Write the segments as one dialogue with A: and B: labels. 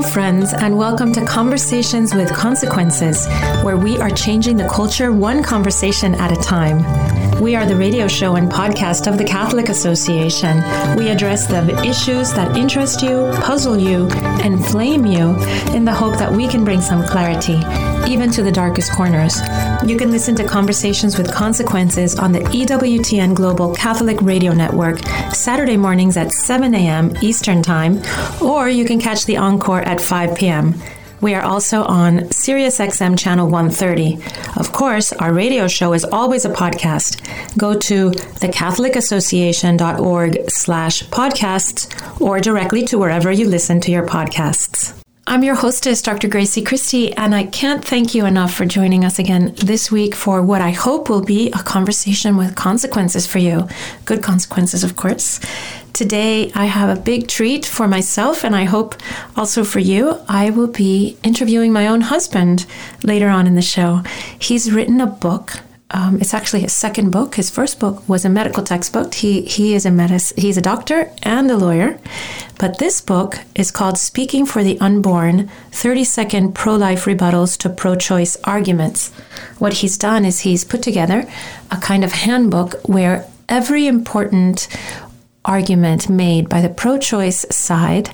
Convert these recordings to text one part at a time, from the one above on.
A: friends, and welcome to Conversations with Consequences, where we are changing the culture one conversation at a time. We are the radio show and podcast of the Catholic Association. We address the issues that interest you, puzzle you, inflame you, in the hope that we can bring some clarity, even to the darkest corners. You can listen to Conversations with Consequences on the EWTN Global Catholic Radio Network, Saturday mornings at 7 a.m. Eastern Time, or you can catch the encore at 5 p.m. We are also on SiriusXM Channel 130. Of course, our radio show is always a podcast. Go to thecatholicassociation.org/podcasts or directly to wherever you listen to your podcasts. I'm your hostess, Dr. Gracie Christie, and I can't thank you enough for joining us again this week for what I hope will be a conversation with consequences for you. Good consequences, of course. Today, I have a big treat for myself, and I hope also for you. I will be interviewing my own husband later on in the show. He's written a book. It's actually his second book. His first book was a medical textbook. He's a doctor and a lawyer. But this book is called Speaking for the Unborn, 30-Second Pro-Life Rebuttals to Pro-Choice Arguments. What he's done is he's put together a kind of handbook where every important argument made by the pro-choice side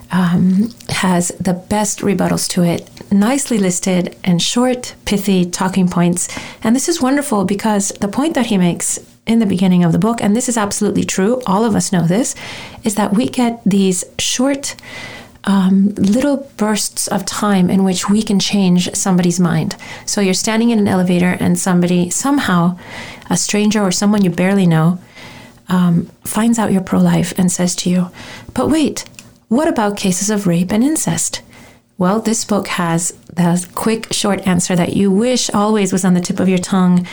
A: has the best rebuttals to it, nicely listed and short, pithy talking points. And this is wonderful because the point that he makes in the beginning of the book, and this is absolutely true, all of us know this, is that we get these short little bursts of time in which we can change somebody's mind. So you're standing in an elevator and somebody, somehow, a stranger or someone you barely know, finds out you're pro-life and says to you, but wait, what about cases of rape and incest? Well, this book has the quick, short answer that you wish always was on the tip of your tongue.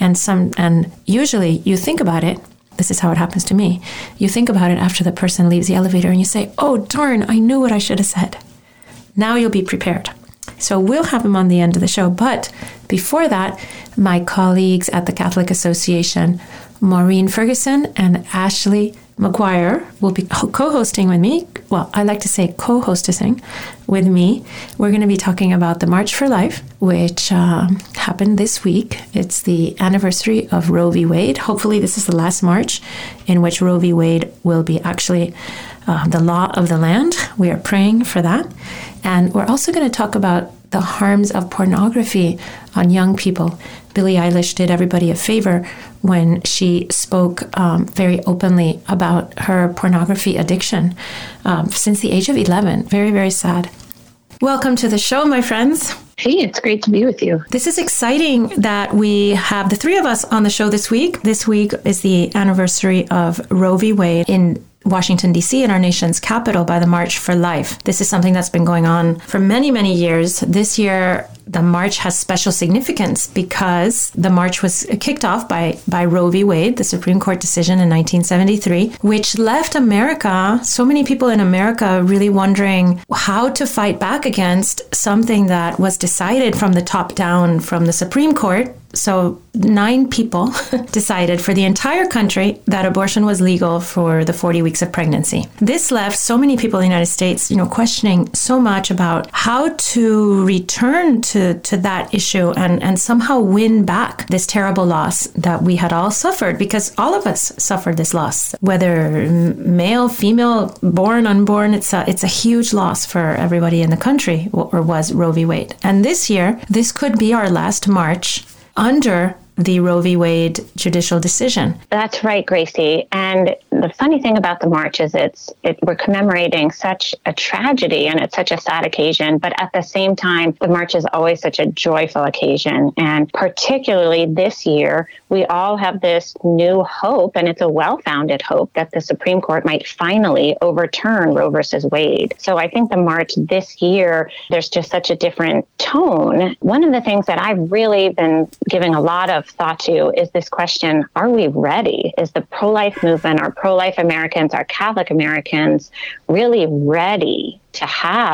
A: And usually you think about it. This is how it happens to me. You think about it after the person leaves the elevator and you say, oh, darn, I knew what I should have said. Now you'll be prepared. So we'll have him on the end of the show. But before that, my colleagues at the Catholic Association, Maureen Ferguson and Ashley McGuire, will be co-hosting with me. Well, I like to say co-hostessing with me. We're going to be talking about the March for Life, which happened this week. It's the anniversary of Roe v. Wade. Hopefully this is the last March in which Roe v. Wade will be actually the law of the land. We are praying for that. And we're also going to talk about the harms of pornography on young people. Billie Eilish did everybody a favor when she spoke very openly about her pornography addiction since the age of 11. Very, very sad. Welcome to the show, my friends.
B: Hey, it's great to be with you.
A: This is exciting that we have the three of us on the show this week. This week is the anniversary of Roe v. Wade in Washington, D.C., in our nation's capital, by the March for Life. This is something that's been going on for many, many years. This year, the march has special significance because the march was kicked off by Roe v. Wade, the Supreme Court decision in 1973, which left America, so many people in America, really wondering how to fight back against something that was decided from the top down from the Supreme Court. So 9 people decided for the entire country that abortion was legal for the 40 weeks of pregnancy. This left so many people in the United States, questioning so much about how to return to that issue and somehow win back this terrible loss that we had all suffered, because all of us suffered this loss, whether male, female, born, unborn. It's a huge loss for everybody in the country, or was Roe v. Wade. And this year, this could be our last march under the Roe v. Wade judicial decision.
B: That's right, Gracie. And the funny thing about the march is we're commemorating such a tragedy, and it's such a sad occasion. But at the same time, the march is always such a joyful occasion. And particularly this year, we all have this new hope, and it's a well-founded hope, that the Supreme Court might finally overturn Roe versus Wade. So I think the march this year, there's just such a different tone. One of the things that I've really been giving a lot of thought to is this question, are we ready? Is the pro-life movement, our pro-life Americans, our Catholic Americans, really ready to have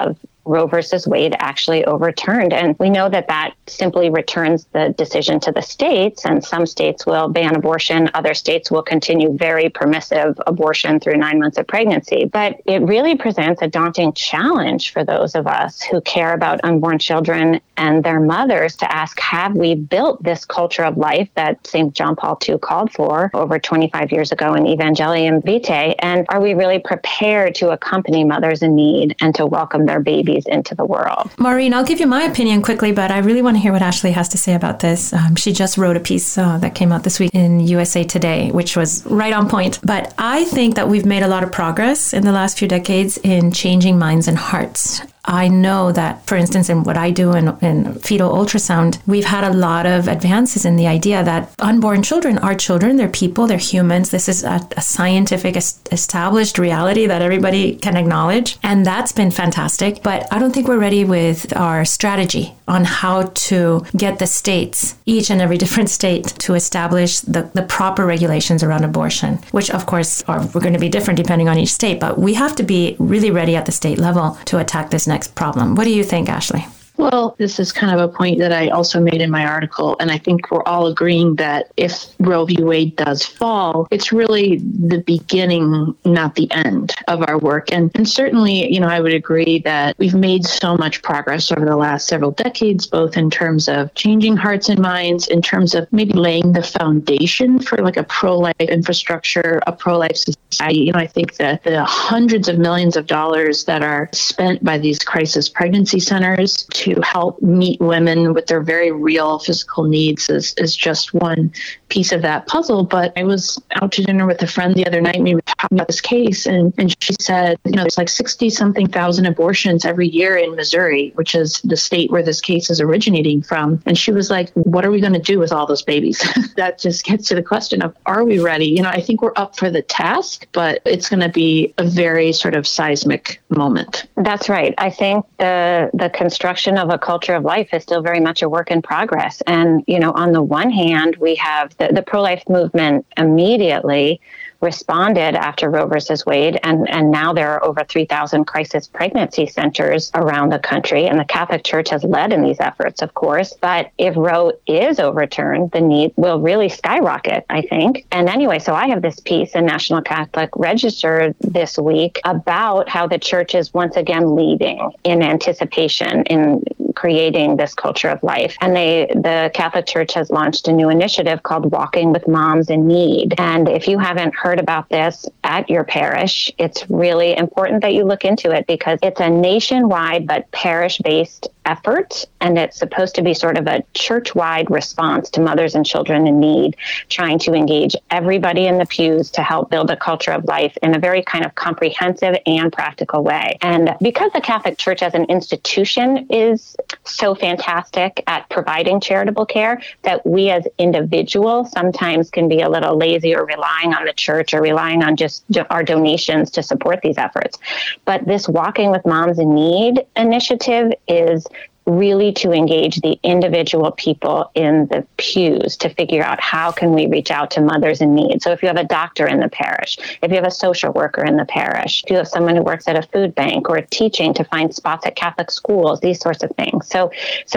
B: Roe versus Wade actually overturned. And we know that that simply returns the decision to the states, and some states will ban abortion. Other states will continue very permissive abortion through 9 months of pregnancy. But it really presents a daunting challenge for those of us who care about unborn children and their mothers to ask, have we built this culture of life that St. John Paul II called for over 25 years ago in Evangelium Vitae? And are we really prepared to accompany mothers in need and to welcome their babies into the world?
A: Maureen, I'll give you my opinion quickly, but I really want to hear what Ashley has to say about this. She just wrote a piece that came out this week in USA Today, which was right on point. But I think that we've made a lot of progress in the last few decades in changing minds and hearts. I know that, for instance, in what I do in fetal ultrasound, we've had a lot of advances in the idea that unborn children are children, they're people, they're humans. This is a scientific established reality that everybody can acknowledge. And that's been fantastic. But I don't think we're ready with our strategy on how to get the states, each and every different state, to establish the proper regulations around abortion, which of course are going to be different depending on each state. But we have to be really ready at the state level to attack this next problem. What do you think, Ashley?
C: Well, this is kind of a point that I also made in my article, and I think we're all agreeing that if Roe v. Wade does fall, it's really the beginning, not the end of our work. And certainly, I would agree that we've made so much progress over the last several decades, both in terms of changing hearts and minds, in terms of maybe laying the foundation for like a pro-life infrastructure, a pro-life society. I think that the hundreds of millions of dollars that are spent by these crisis pregnancy centers to help meet women with their very real physical needs is just one piece of that puzzle. But I was out to dinner with a friend the other night, and we were talking about this case, and she said, there's like 60-something thousand abortions every year in Missouri, which is the state where this case is originating from. And she was like, what are we going to do with all those babies? That just gets to the question of, are we ready? I think we're up for the task, but it's going to be a very sort of seismic moment.
B: That's right. I think the construction of a culture of life is still very much a work in progress. And, on the one hand, we have the pro-life movement immediately responded after Roe versus Wade, and now there are over 3,000 crisis pregnancy centers around the country, and the Catholic Church has led in these efforts, of course. But if Roe is overturned, the need will really skyrocket, I think. And anyway, so I have this piece in National Catholic Register this week about how the Church is once again leading in anticipation in creating this culture of life. And the Catholic Church has launched a new initiative called Walking with Moms in Need. And if you haven't heard about this at your parish, it's really important that you look into it, because it's a nationwide but parish-based effort, and it's supposed to be sort of a church-wide response to mothers and children in need, trying to engage everybody in the pews to help build a culture of life in a very kind of comprehensive and practical way. And because the Catholic Church as an institution is so fantastic at providing charitable care, that we as individuals sometimes can be a little lazy or relying on the church or relying on just our donations to support these efforts. But this Walking with Moms in Need initiative is really to engage the individual people in the pews to figure out how can we reach out to mothers in need. So if you have a doctor in the parish, if you have a social worker in the parish, if you have someone who works at a food bank or teaching to find spots at Catholic schools, these sorts of things. So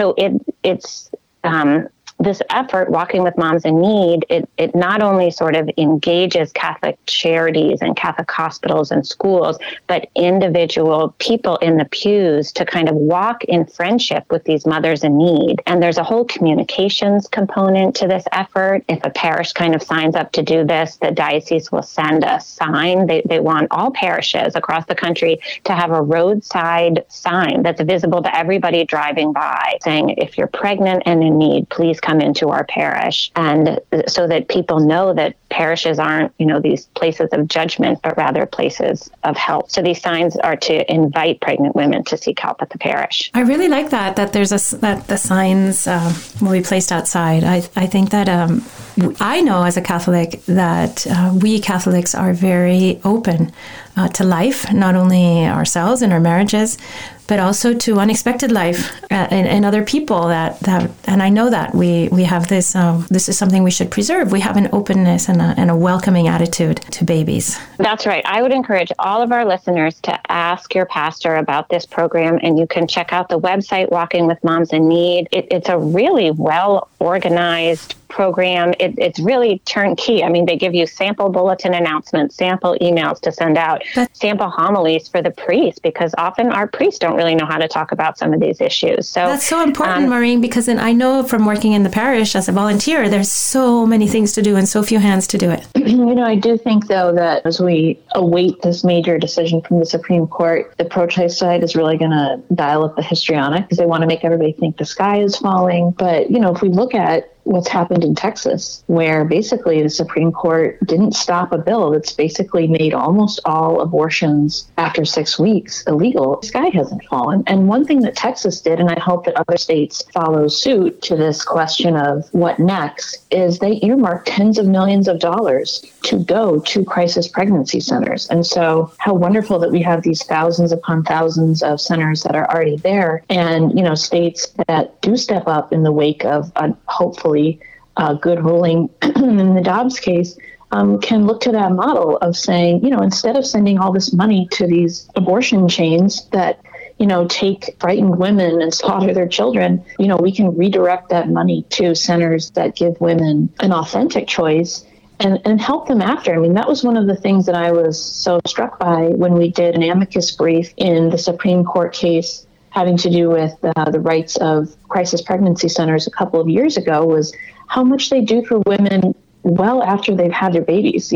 B: it's this effort, Walking with Moms in Need, it not only sort of engages Catholic charities and Catholic hospitals and schools, but individual people in the pews to kind of walk in friendship with these mothers in need. And there's a whole communications component to this effort. If a parish kind of signs up to do this, the diocese will send a sign. They want all parishes across the country to have a roadside sign that's visible to everybody driving by, saying, if you're pregnant and in need, please come into our parish. And so that people know that parishes aren't, these places of judgment, but rather places of help. So these signs are to invite pregnant women to seek help at the parish.
A: I really like that there's that the signs will be placed outside. I think that I know as a Catholic that we Catholics are very open to life, not only ourselves and our marriages, but also to unexpected life and other people that and I know that we have this is something we should preserve. We have an openness and and a welcoming attitude to babies.
B: That's right. I would encourage all of our listeners to ask your pastor about this program, and you can check out the website, Walking with Moms in Need. It's a really well-organized program. It's really turnkey. I mean, they give you sample bulletin announcements, sample emails to send out, sample homilies for the priest, because often our priests don't really know how to talk about some of these issues. So
A: that's so important, Maureen, because I know from working in the parish as a volunteer, there's so many things to do and so few hands to do it.
C: I do think, though, that as we await this major decision from the Supreme Court, the pro-choice side is really going to dial up the histrionic because they want to make everybody think the sky is falling. But, if we look at what's happened in Texas, where basically the Supreme Court didn't stop a bill that's basically made almost all abortions after 6 weeks illegal, the sky hasn't fallen. And one thing that Texas did, and I hope that other states follow suit to this question of what next, is they earmarked tens of millions of dollars to go to crisis pregnancy centers. And so how wonderful that we have these thousands upon thousands of centers that are already there. And, states that do step up in the wake of hopefully good ruling in the Dobbs case can look to that model of saying, instead of sending all this money to these abortion chains that, take frightened women and slaughter their children, we can redirect that money to centers that give women an authentic choice and help them after. I mean, that was one of the things that I was so struck by when we did an amicus brief in the Supreme Court case having to do with the rights of crisis pregnancy centers a couple of years ago, was how much they do for women well after they've had their babies,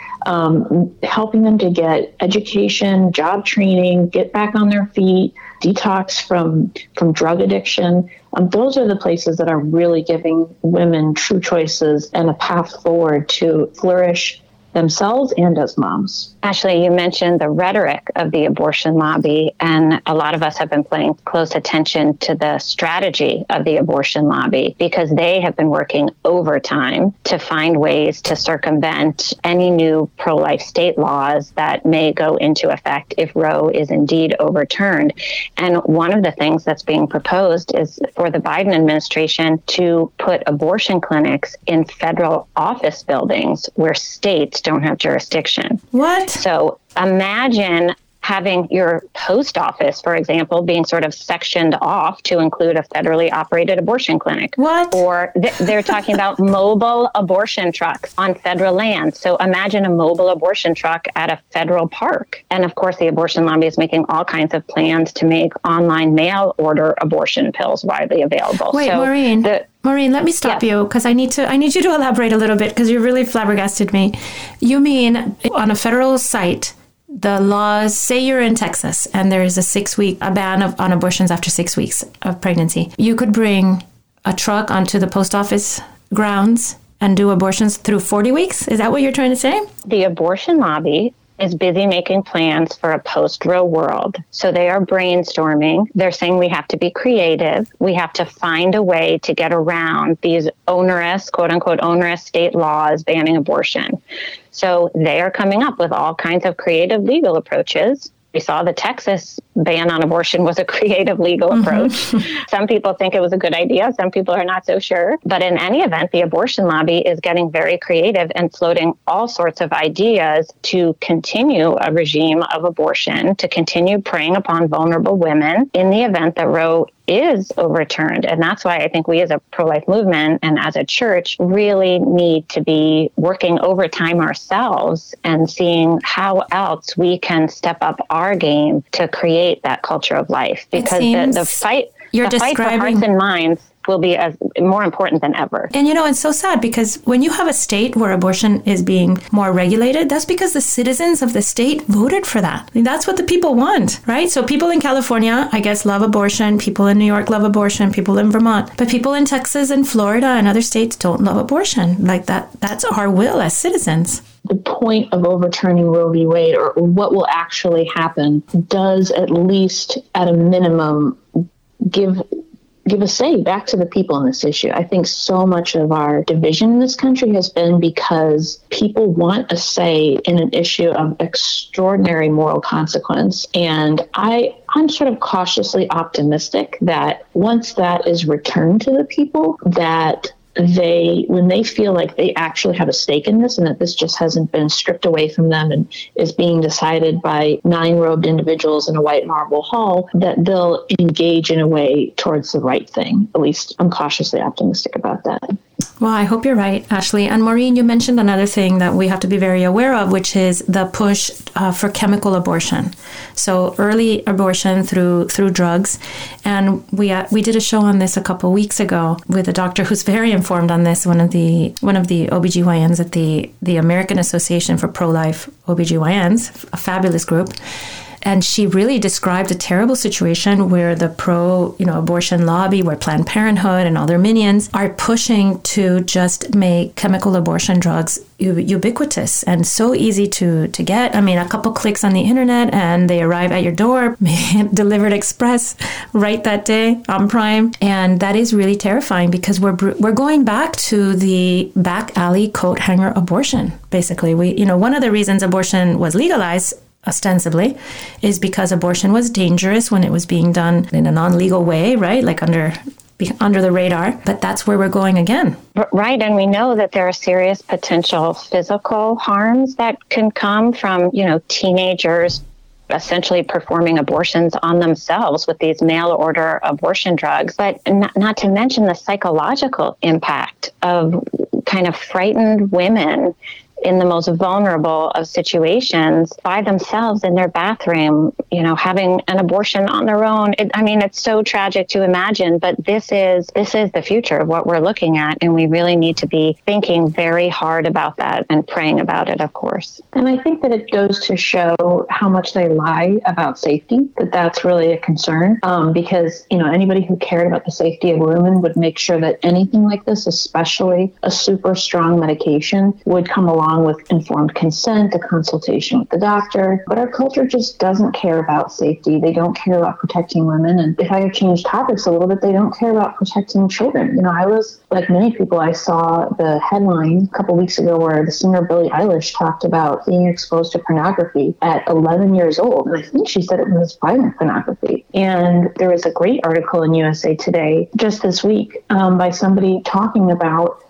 C: helping them to get education, job training, get back on their feet, detox from drug addiction. Those are the places that are really giving women true choices and a path forward to flourish themselves and as moms.
B: Ashley, you mentioned the rhetoric of the abortion lobby, and a lot of us have been paying close attention to the strategy of the abortion lobby because they have been working overtime to find ways to circumvent any new pro-life state laws that may go into effect if Roe is indeed overturned. And one of the things that's being proposed is for the Biden administration to put abortion clinics in federal office buildings where states don't have jurisdiction.
A: What?
B: So imagine having your post office, for example, being sort of sectioned off to include a federally operated abortion clinic.
A: What?
B: Or they're talking about mobile abortion trucks on federal land. So imagine a mobile abortion truck at a federal park. And of course, the abortion lobby is making all kinds of plans to make online mail order abortion pills widely available.
A: Wait,
B: so
A: Maureen, let me stop you because I need you to elaborate a little bit because you really flabbergasted me. You mean on a federal site, the laws, say you're in Texas and there is a 6-week ban on abortions after 6 weeks of pregnancy. You could bring a truck onto the post office grounds and do abortions through 40 weeks? Is that what you're trying to say?
B: The abortion lobby is busy making plans for a post-Roe world. So they are brainstorming. They're saying we have to be creative. We have to find a way to get around these onerous, quote unquote, onerous state laws banning abortion. So they are coming up with all kinds of creative legal approaches. We saw the Texas ban on abortion was a creative legal approach. Some people think it was a good idea. Some people are not so sure. But in any event, the abortion lobby is getting very creative and floating all sorts of ideas to continue a regime of abortion, to continue preying upon vulnerable women in the event that Roe is overturned. And that's why I think we as a pro-life movement and as a church really need to be working overtime ourselves and seeing how else we can step up our game to create that culture of life. Because the fight for hearts and minds will be as more important than ever.
A: And it's so sad because when you have a state where abortion is being more regulated, that's because the citizens of the state voted for that. I mean, that's what the people want, right? So people in California, I guess, love abortion. People in New York love abortion. People in Vermont. But people in Texas and Florida and other states don't love abortion. Like that's our will as citizens.
C: The point of overturning Roe v. Wade, or what will actually happen, does at least at a minimum give a say back to the people on this issue. I think so much of our division in this country has been because people want a say in an issue of extraordinary moral consequence. And I'm sort of cautiously optimistic that once that is returned to the people, that when they feel like they actually have a stake in this and that this just hasn't been stripped away from them and is being decided by 9 robed individuals in a white marble hall, that they'll engage in a way towards the right thing. At least I'm cautiously optimistic about that.
A: Well, I hope you're right, Ashley. And Maureen, you mentioned another thing that we have to be very aware of, which is the push for chemical abortion. So early abortion through drugs. And we did a show on this a couple weeks ago with a doctor who's very informed on this, one of the OBGYNs at the American Association for Pro-Life OBGYNs, a fabulous group. And she really described a terrible situation where the pro-abortion lobby, where Planned Parenthood and all their minions are pushing to just make chemical abortion drugs ubiquitous and so easy to get. I mean, a couple clicks on the internet and they arrive at your door, delivered express right that day on Prime. And that is really terrifying because we're going back to the back alley coat hanger abortion. Basically, one of the reasons abortion was legalized ostensibly is because abortion was dangerous when it was being done in a non-legal way, right? Like under the radar. But that's where we're going again.
B: Right. And we know that there are serious potential physical harms that can come from, teenagers essentially performing abortions on themselves with these mail order abortion drugs, but not to mention the psychological impact of kind of frightened women in the most vulnerable of situations by themselves in their bathroom, having an abortion on their own. It's so tragic to imagine, but this is the future of what we're looking at. And we really need to be thinking very hard about that and praying about it, of course.
C: And I think that it goes to show how much they lie about safety, that's really a concern. Because, anybody who cared about the safety of women would make sure that anything like this, especially a super strong medication, would come along with informed consent, a consultation with the doctor. But our culture just doesn't care about safety. They don't care about protecting women. And if I change topics a little bit, they don't care about protecting children. I was, like many people, I saw the headline a couple weeks ago where the singer Billie Eilish talked about being exposed to pornography at 11 years old. And I think she said it was violent pornography. And there was a great article in USA Today just this week by somebody talking about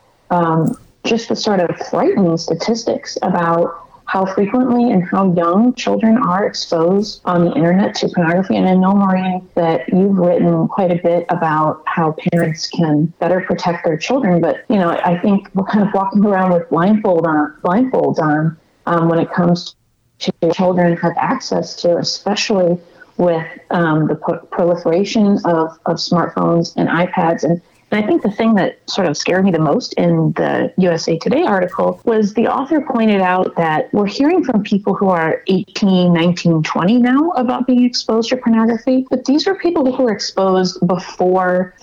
C: just the sort of frightening statistics about how frequently and how young children are exposed on the internet to pornography. And I know, Maureen, that you've written quite a bit about how parents can better protect their children. But, I think we're kind of walking around with blindfolds on when it comes to children have access to, especially with the proliferation of smartphones and iPads. And I think the thing that sort of scared me the most in the USA Today article was the author pointed out that we're hearing from people who are 18, 19, 20 now about being exposed to pornography, but these were people who were exposed before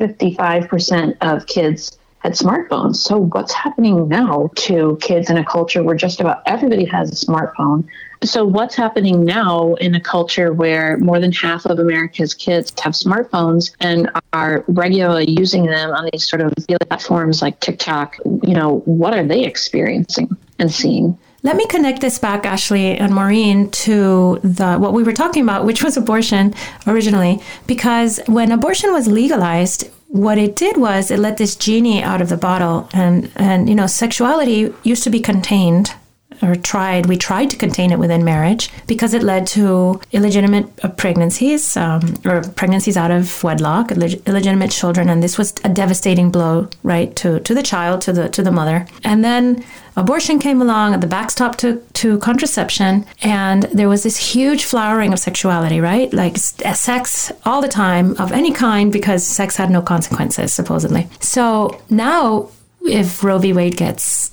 C: 55% of kids had smartphones. So what's happening now to kids in a culture where just about everybody has a smartphone? So what's happening now in a culture where more than half of America's kids have smartphones and are regularly using them on these sort of platforms like TikTok? What are they experiencing and seeing?
A: Let me connect this back, Ashley and Maureen, to what we were talking about, which was abortion originally, because when abortion was legalized, what it did was it let this genie out of the bottle, and sexuality used to be contained. We tried to contain it within marriage because it led to illegitimate pregnancies or pregnancies out of wedlock, illegitimate children. And this was a devastating blow, right, to the child, to the mother. And then abortion came along at the backstop to contraception. And there was this huge flowering of sexuality, right? Like sex all the time of any kind because sex had no consequences, supposedly. So now if Roe v. Wade gets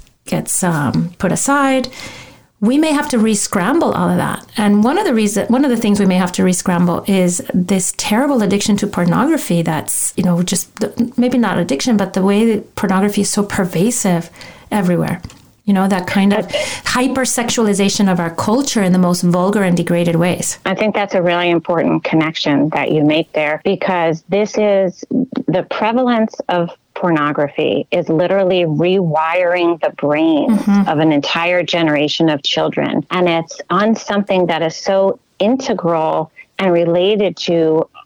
A: put aside, we may have to re-scramble all of that. And one of the things we may have to re-scramble is this terrible addiction to pornography that's, just maybe not addiction, but the way that pornography is so pervasive everywhere. That kind of hypersexualization of our culture in the most vulgar and degraded ways.
B: I think that's a really important connection that you make there, because this is the prevalence of pornography is literally rewiring the brains of an entire generation of children. And it's on something that is so integral and related to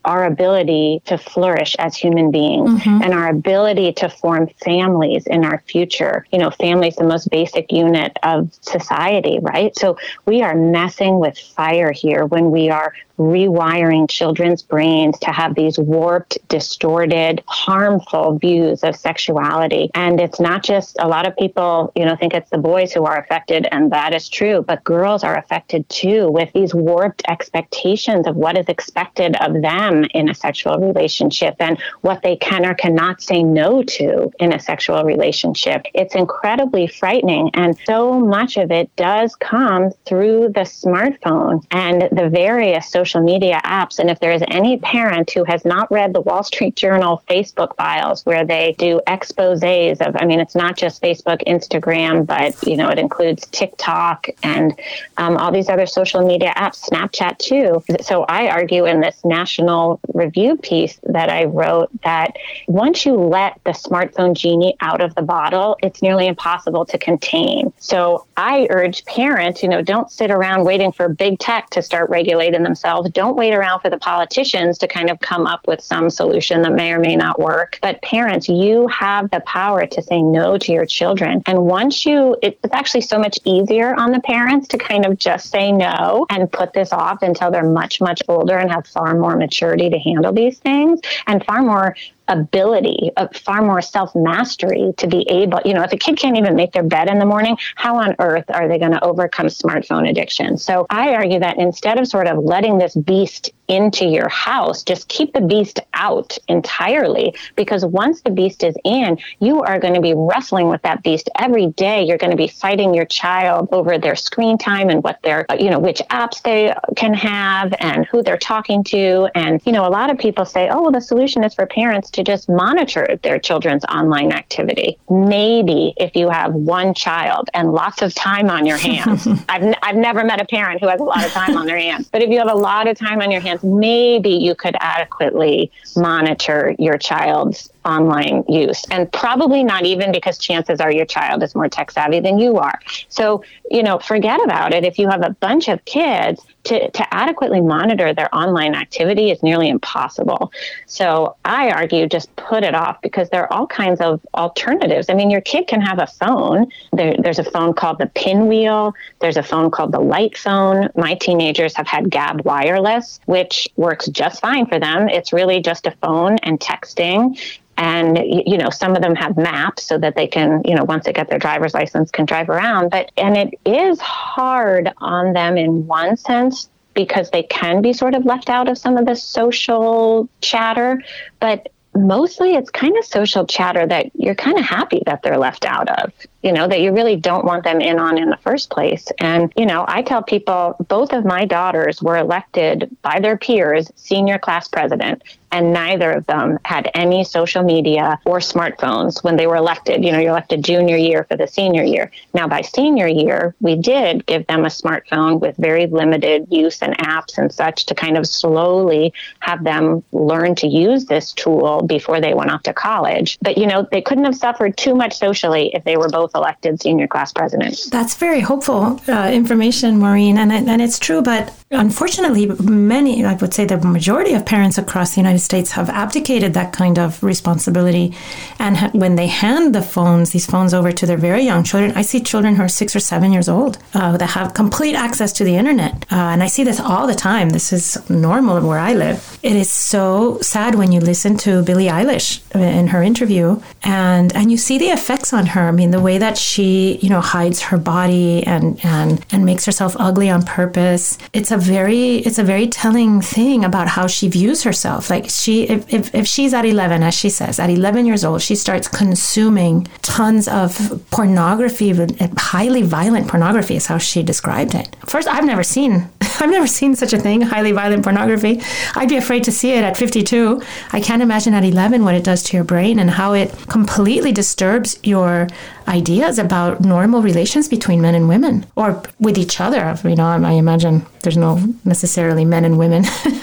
B: our ability to flourish as human beings and our ability to form families in our future. Family is the most basic unit of society, right? So we are messing with fire here when we are rewiring children's brains to have these warped, distorted, harmful views of sexuality. And it's not just, a lot of people, think it's the boys who are affected, and that is true, but girls are affected too with these warped expectations of what is expected of them in a sexual relationship and what they can or cannot say no to in a sexual relationship. It's incredibly frightening. And so much of it does come through the smartphone and the various social media apps. And if there is any parent who has not read the Wall Street Journal Facebook files where they do exposés of, it's not just Facebook, Instagram, but, it includes TikTok and all these other social media apps, Snapchat too. So I argue in this national review piece that I wrote that once you let the smartphone genie out of the bottle, it's nearly impossible to contain. So I urge parents, don't sit around waiting for big tech to start regulating themselves. Don't wait around for the politicians to kind of come up with some solution that may or may not work. But parents, you have the power to say no to your children. And once it's actually so much easier on the parents to kind of just say no and put this off until they're much, much older and have far more maturity to handle these things and far more ability, far more self-mastery to be able, if a kid can't even make their bed in the morning, how on earth are they going to overcome smartphone addiction? So I argue that instead of sort of letting this beast into your house, just keep the beast out entirely, because once the beast is in, you are going to be wrestling with that beast every day. You're going to be fighting your child over their screen time and what their, which apps they can have and who they're talking to. And, a lot of people say, oh, well, the solution is for parents to just monitor their children's online activity. Maybe if you have one child and lots of time on your hands. I've never met a parent who has a lot of time on their hands, but if you have a lot of time on your hands, maybe you could adequately monitor your child's online use. And probably not even, because chances are your child is more tech savvy than you are. So, forget about it. If you have a bunch of kids, to adequately monitor their online activity is nearly impossible. So I argue just put it off, because there are all kinds of alternatives. Your kid can have a phone. There's a phone called the Pinwheel. There's a phone called the Light Phone. My teenagers have had Gabb Wireless, which works just fine for them. It's really just a phone and texting. And, some of them have maps so that they can, once they get their driver's license, can drive around. And it is hard on them in one sense, because they can be sort of left out of some of the social chatter. But mostly it's kind of social chatter that you're kind of happy that they're left out of, that you really don't want them in on in the first place. And, I tell people, both of my daughters were elected by their peers senior class president, and neither of them had any social media or smartphones when they were elected. You're elected junior year for the senior year. Now, by senior year, we did give them a smartphone with very limited use and apps and such to kind of slowly have them learn to use this tool before they went off to college. But, they couldn't have suffered too much socially if they were both elected senior class presidents.
A: That's very hopeful information, Maureen, and it's true. But unfortunately, many, I would say the majority of parents across the United States have abdicated that kind of responsibility. And when they hand these phones over to their very young children, I see children who are 6 or 7 years old that have complete access to the internet. And I see this all the time. This is normal where I live. It is so sad when you listen to Billie Eilish in her interview, and you see the effects on her. The way that she, hides her body and makes herself ugly on purpose. It's a very telling thing about how she views herself. Like if she's at 11, as she says, at 11 years old, she starts consuming tons of pornography, highly violent pornography is how she described it. First, I've never seen such a thing, highly violent pornography. I'd be afraid to see it at 52. I can't imagine at 11 what it does to your brain and how it completely disturbs your ideas about normal relations between men and women, or with each other. I imagine there's no necessarily men and women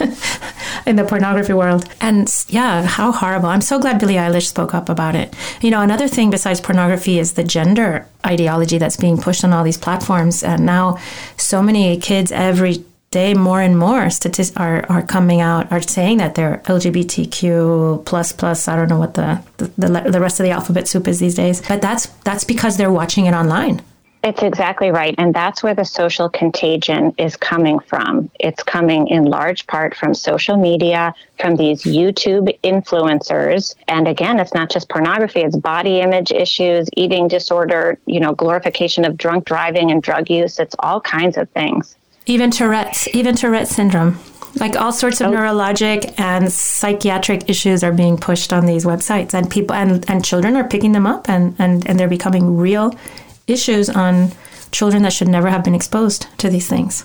A: in the pornography world. And yeah, how horrible. I'm so glad Billie Eilish spoke up about it. Another thing besides pornography is the gender ideology that's being pushed on all these platforms. And now so many kids every each day, more and more statistics are coming out, are saying that they're LGBTQ plus. I don't know what the rest of the alphabet soup is these days, but that's because they're watching it online.
B: It's exactly right. And that's where the social contagion is coming from. It's coming in large part from social media, from these YouTube influencers. And again, it's not just pornography, it's body image issues, eating disorder, glorification of drunk driving and drug use. It's all kinds of things. Even Tourette's syndrome. Like all sorts of neurologic and psychiatric issues are being pushed on these websites, and people and children are picking them up and they're becoming real issues on children that should never have been exposed to these things.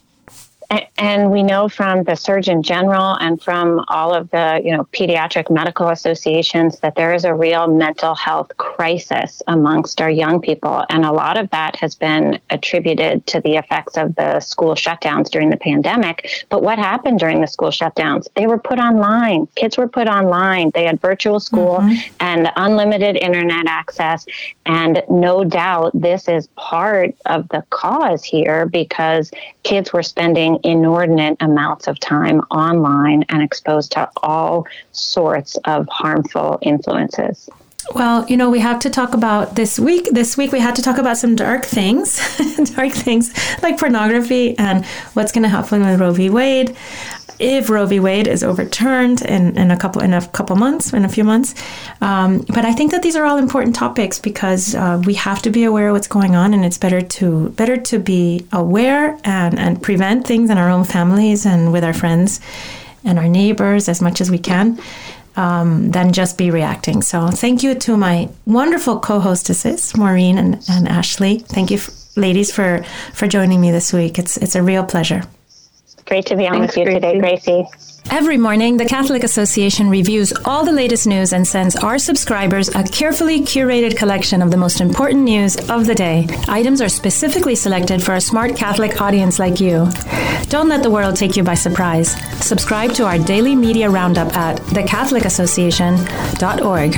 B: And we know from the Surgeon General and from all of the, pediatric medical associations that there is a real mental health crisis amongst our young people. And a lot of that has been attributed to the effects of the school shutdowns during the pandemic. But what happened during the school shutdowns? They were put online. Kids were put online. They had virtual school and unlimited internet access. And no doubt this is part of the cause here, because kids were spending inordinate amounts of time online and exposed to all sorts of harmful influences.
A: Well, we have to talk about this week. This week we had to talk about some dark things like pornography and what's going to happen with Roe v. Wade. If Roe v. Wade is overturned in a few months. But I think that these are all important topics because we have to be aware of what's going on, and it's better to be aware and prevent things in our own families and with our friends and our neighbors as much as we can than just be reacting. So thank you to my wonderful co-hostesses, Maureen and Ashley. Thank you, ladies, for joining me this week. It's a real pleasure.
B: Great to be on with you today, Gracie.
A: Every morning, the Catholic Association reviews all the latest news and sends our subscribers a carefully curated collection of the most important news of the day. Items are specifically selected for a smart Catholic audience like you. Don't let the world take you by surprise. Subscribe to our daily media roundup at thecatholicassociation.org.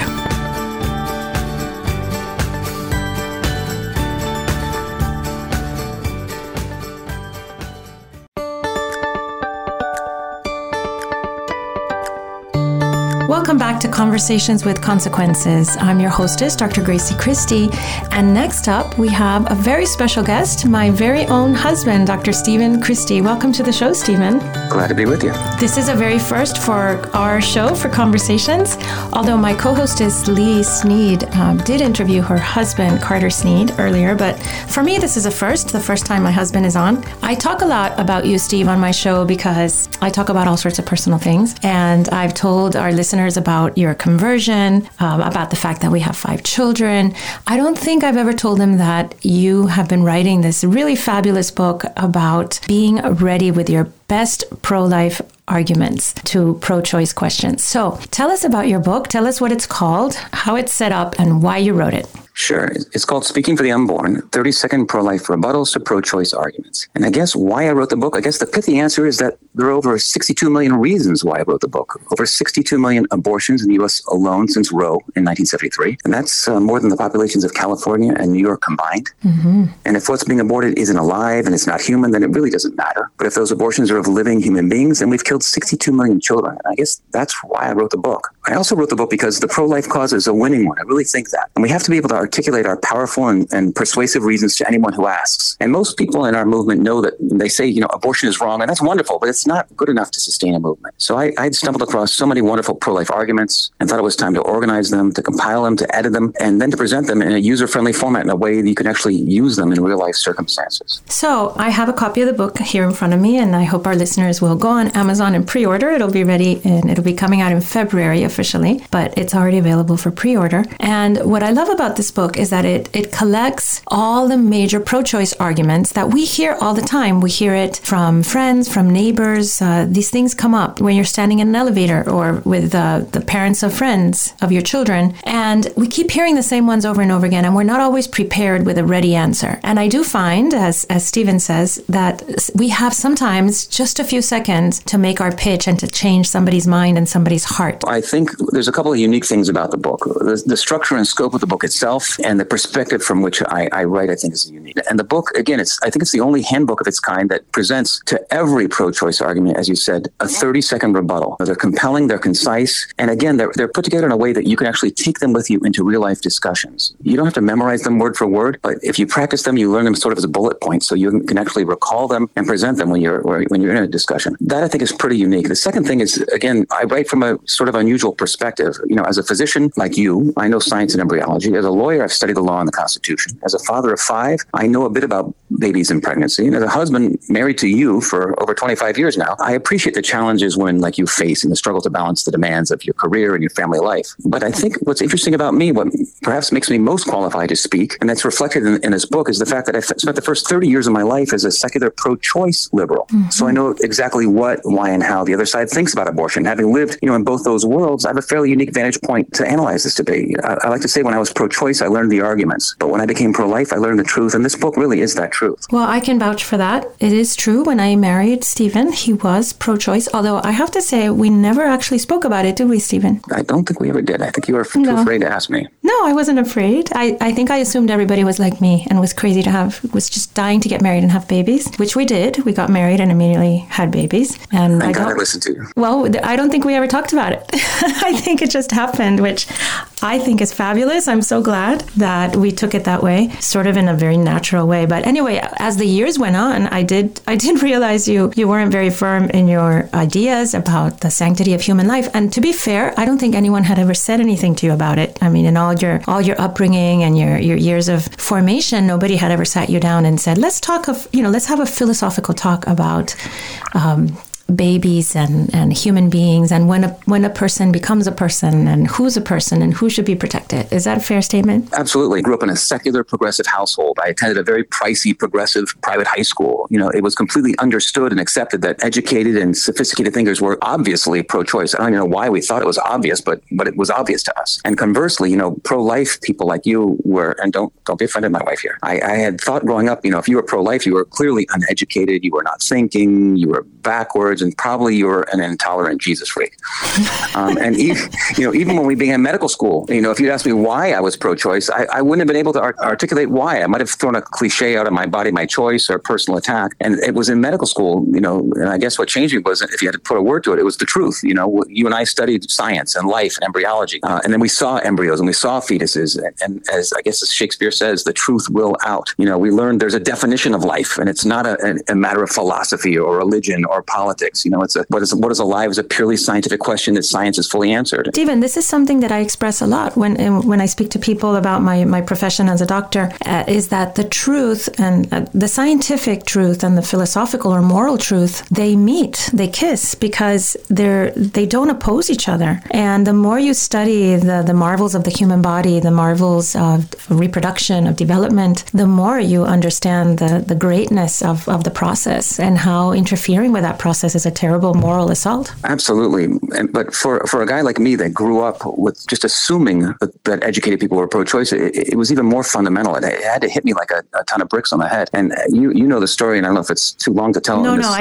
A: Welcome back to Conversations with Consequences. I'm your hostess, Dr. Gracie Christie. And next up, we have a very special guest, my very own husband, Dr. Stephen Christie. Welcome to the show, Stephen.
D: Glad to be with you.
A: This is a very first for our show, for Conversations. Although my co-hostess, Lee Sneed, did interview her husband, Carter Sneed, earlier. But for me, this is the first time my husband is on. I talk a lot about you, Steve, on my show because I talk about all sorts of personal things. And I've told our listeners about your conversion, about the fact that we have 5 children. I don't think I've ever told them that you have been writing this really fabulous book about being ready with your best pro-life arguments to pro-choice questions. So tell us about your book. Tell us what it's called, how it's set up, and why you wrote it.
D: Sure. It's called Speaking for the Unborn, 30-Second Pro-Life Rebuttals to Pro-Choice Arguments. And I guess why I wrote the book, I guess the pithy answer is that there are over 62 million reasons why I wrote the book. Over 62 million abortions in the U.S. alone since Roe in 1973. And that's more than the populations of California and New York combined. Mm-hmm. And if what's being aborted isn't alive and it's not human, then it really doesn't matter. But if those abortions are of living human beings, then we've killed 62 million children. And I guess that's why I wrote the book. I also wrote the book because the pro-life cause is a winning one. I really think that. And we have to be able to articulate our powerful and persuasive reasons to anyone who asks. And most people in our movement know that they say, abortion is wrong, and that's wonderful, but it's not good enough to sustain a movement. So I'd stumbled across so many wonderful pro-life arguments and thought it was time to organize them, to compile them, to edit them, and then to present them in a user-friendly format in a way that you can actually use them in real-life circumstances.
A: So I have a copy of the book here in front of me, and I hope our listeners will go on Amazon and pre-order. It'll be ready, and it'll be coming out in February officially, but it's already available for pre-order. And what I love about this book is that it collects all the major pro-choice arguments that we hear all the time. We hear it from friends, from neighbors. These things come up when you're standing in an elevator or with the parents of friends of your children. And we keep hearing the same ones over and over again, and we're not always prepared with a ready answer. And I do find, as Stephen says, that we have sometimes just a few seconds to make our pitch and to change somebody's mind and somebody's heart.
D: I think there's a couple of unique things about the book. The structure and scope of the book itself and the perspective from which I write, I think, is unique. And the book, again, I think it's the only handbook of its kind that presents to every pro-choice argument, as you said, a 30-second rebuttal. They're compelling, they're concise, and again, they're put together in a way that you can actually take them with you into real-life discussions. You don't have to memorize them word for word, but if you practice them, you learn them sort of as a bullet point, so you can actually recall them and present them when you're in a discussion. That, I think, is pretty unique. The second thing is, again, I write from a sort of unusual perspective. As a physician like you, I know science and embryology. As a lawyer, I've studied the law and the Constitution. As a father of 5, I know a bit about babies and pregnancy. And as a husband married to you for over 25 years now, I appreciate the challenges women like you face and the struggle to balance the demands of your career and your family life. But I think what's interesting about me, what perhaps makes me most qualified to speak, and that's reflected in this book, is the fact that I spent the first 30 years of my life as a secular pro-choice liberal. Mm-hmm. So I know exactly what, why, and how the other side thinks about abortion. Having lived, in both those worlds, I have a fairly unique vantage point to analyze this debate. I like to say when I was pro-choice, I learned the arguments. But when I became pro-life, I learned the truth. And this book really is that truth.
A: Well, I can vouch for that. It is true. When I married Stephen, he was pro-choice. Although I have to say, we never actually spoke about it, did we, Stephen?
D: I don't think we ever did. I think you were too afraid to ask me.
A: No, I wasn't afraid. I think I assumed everybody was like me and was crazy was just dying to get married and have babies, which we did. We got married and immediately had babies. And
D: Thank God I listened to you.
A: Well, I don't think we ever talked about it. I think it just happened, which I think is fabulous. I'm so glad that we took it that way, sort of in a very natural way. But anyway, as the years went on, I did realize you weren't very firm in your ideas about the sanctity of human life. And to be fair, I don't think anyone had ever said anything to you about it. I mean, in all your upbringing and your years of formation, nobody had ever sat you down and said, let's have a philosophical talk about babies and human beings and when a person becomes a person and who's a person and who should be protected. Is that a fair statement?
D: Absolutely. I grew up in a secular progressive household. I attended a very pricey progressive private high school. It was completely understood and accepted that educated and sophisticated thinkers were obviously pro-choice. I don't even know why we thought it was obvious, but it was obvious to us. And conversely, pro-life people like you were, and don't be offended, my wife here. I had thought growing up, if you were pro-life, you were clearly uneducated, you were not thinking, you were backwards, and probably you were an intolerant Jesus freak. And even when we began medical school, if you'd asked me why I was pro-choice, I wouldn't have been able to articulate why. I might have thrown a cliche out of my body, my choice, or personal attack. And it was in medical school, and I guess what changed me was, if you had to put a word to it, it was the truth. You and I studied science and life and embryology. And then we saw embryos and we saw fetuses. And as I guess as Shakespeare says, the truth will out. We learned there's a definition of life, and it's not a matter of philosophy or religion or politics. It's what is alive is a purely scientific question that science has fully answered.
A: Stephen, this is something that I express a lot when I speak to people about my profession as a doctor, is that the truth and the scientific truth and the philosophical or moral truth, they meet, they kiss, because they don't oppose each other. And the more you study the marvels of the human body, the marvels of reproduction, of development, the more you understand the greatness of the process and how interfering with that process is a terrible moral assault. Absolutely.
D: But for a guy like me that grew up with just assuming that educated people were pro-choice, it was even more fundamental. It had to hit me like a ton of bricks on the head. And you know the story, and I don't know if it's too long to tell.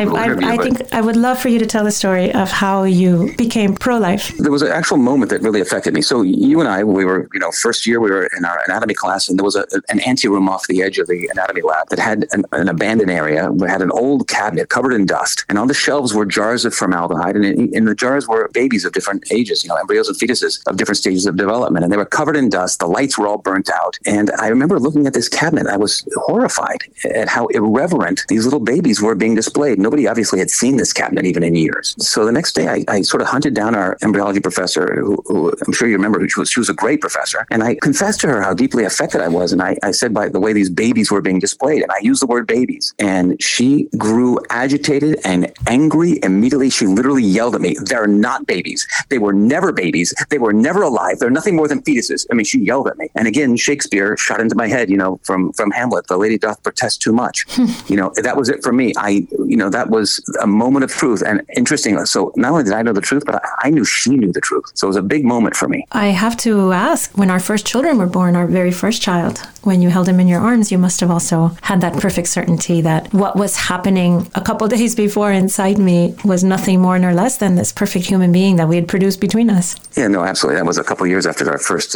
A: I think I would love for you to tell the story of how you became pro-life.
D: There was an actual moment that really affected me. So you and I, we were, first year we were in our anatomy class, and there was an anteroom off the edge of the anatomy lab that had an abandoned area. We had an old cabinet covered in dust, and on the shelves were jars of formaldehyde, and in the jars were babies of different ages, embryos and fetuses of different stages of development, and they were covered in dust. The lights were all burnt out, and I remember looking at this cabinet. I was horrified at how irreverent these little babies were being displayed. Nobody obviously had seen this cabinet even in years. So the next day, I sort of hunted down our embryology professor, who I'm sure you remember, she was a great professor, and I confessed to her how deeply affected I was, and I said by the way these babies were being displayed, and I used the word babies, and she grew agitated and angry immediately. She literally yelled at me, "They're not babies. They were never babies. They were never alive. They're nothing more than fetuses." I mean, she yelled at me. And again, Shakespeare shot into my head, from Hamlet, "The lady doth protest too much." That was it for me. That was a moment of truth. And interesting, so not only did I know the truth, but I knew she knew the truth. So it was a big moment for me.
A: I have to ask, when our first children were born, our very first child, when you held him in your arms, you must have also had that perfect certainty that what was happening a couple of days before inside me was nothing more nor less than this perfect human being that we had produced between us.
D: Yeah, no, absolutely. That was a couple of years after our first,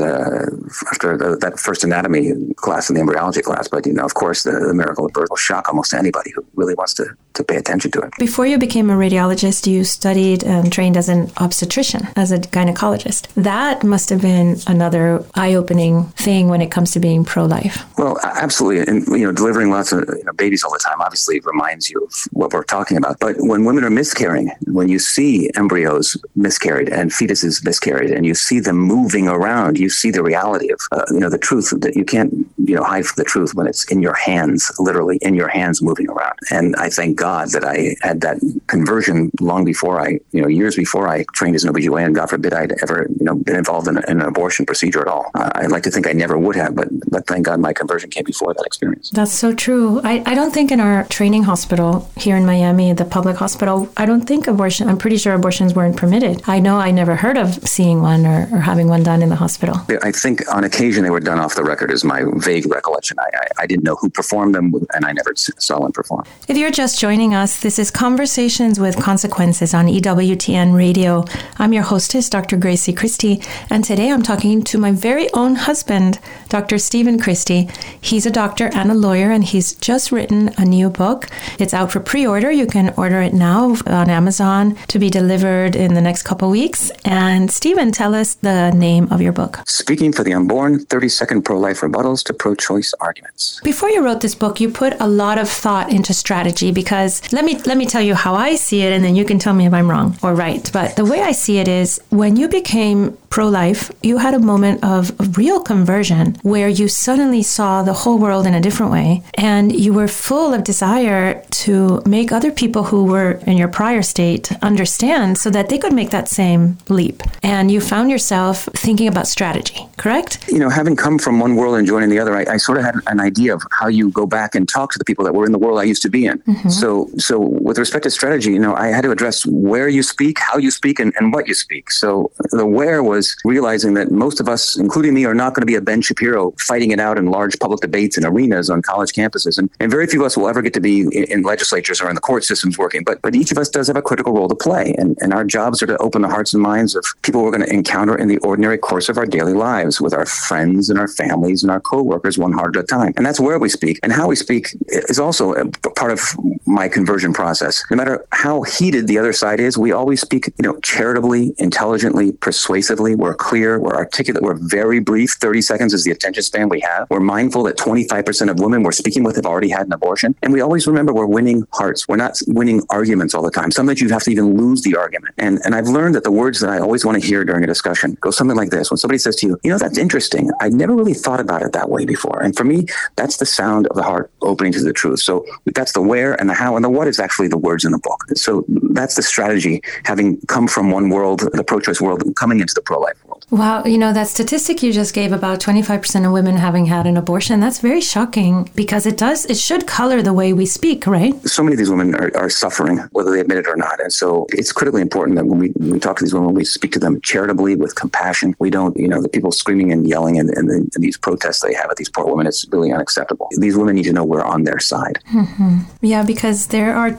D: that first anatomy class in the embryology class. But, of course, the miracle of birth will shock almost anybody who really wants to pay attention to it.
A: Before you became a radiologist, you studied and trained as an obstetrician, as a gynecologist. That must have been another eye-opening thing when it comes to being pro-life.
D: Well, absolutely. And, delivering lots of babies all the time obviously reminds you of what we're talking about. But when women are miscarrying, when you see embryos miscarried and fetuses miscarried and you see them moving around, you see the reality of, the truth that you can't, hide from the truth when it's in your hands, literally in your hands moving around. And I thank God that I had that conversion long before years before I trained as an OBGYN. God forbid I'd ever, been involved in an abortion procedure at all. I'd like to think I never would have, but thank God my conversion came before that experience.
A: That's so true. I don't think in our training hospital here in Miami, the public hospital, I don't think I'm pretty sure abortions weren't permitted. I know I never heard of seeing one or having one done in the hospital.
D: I think on occasion they were done off the record is my vague recollection. I didn't know who performed them and I never saw one perform.
A: If you're just joining us, this is Conversations with Consequences on EWTN Radio. I'm your hostess, Dr. Gracie Christie, and today I'm talking to my very own husband, Dr. Stephen Christie. He's a doctor and a lawyer, and he's just written a new book. It's out for pre-order. You can order it now on Amazon to be delivered in the next couple weeks. And Stephen, tell us the name of your book.
D: Speaking for the Unborn, 30-second pro-life rebuttals to pro-choice arguments.
A: Before you wrote this book, you put a lot of thought into strategy, because let me tell you how I see it, and then you can tell me if I'm wrong or right. But the way I see it is, when you became pro-life, you had a moment of real conversion where you suddenly saw the whole world in a different way, and you were full of desire to make other people who were in your prior state understand so that they could make that same leap. And you found yourself thinking about strategy, correct?
D: Having come from one world and joining the other, I sort of had an idea of how you go back and talk to the people that were in the world I used to be in. Mm-hmm. So with respect to strategy, I had to address where you speak, how you speak, and what you speak. So the where was realizing that most of us, including me, are not going to be a Ben Shapiro fighting it out in large public debates and arenas on college campuses. And very few of us will ever get to be in legislatures or in the court systems working. But each of us does have a critical role to play. And our jobs are to open the hearts and minds of people we're going to encounter in the ordinary course of our daily lives with our friends and our families and our co-workers, one heart at a time. And that's where we speak. And how we speak is also a part of my conversion process. No matter how heated the other side is, we always speak, charitably, intelligently, persuasively. We're clear, we're articulate, we're very brief. 30 seconds is the attention span we have. We're mindful that 25% of women we're speaking with have already had an abortion. And we always remember we're winning hearts. We're not winning arguments all the time. Sometimes you have to even lose the argument. And I've learned that the words that I always want to hear during a discussion go something like this. When somebody says to you, that's interesting. I never really thought about it that way before. And for me, that's the sound of the heart opening to the truth. So that's the where and the how, and the what is actually the words in the book. So that's the strategy, having come from one world, the pro-choice world, coming into the pro-life world.
A: Wow. That statistic you just gave about 25% of women having had an abortion, that's very shocking, because it should color the way we speak, right?
D: So many of these women are suffering, whether they admit it or not. And so it's critically important that when we talk to these women, we speak to them charitably, with compassion. We don't, the people screaming and yelling and these protests they have at these poor women, it's really unacceptable. These women need to know we're on their side.
A: Mm-hmm. Yeah, because there are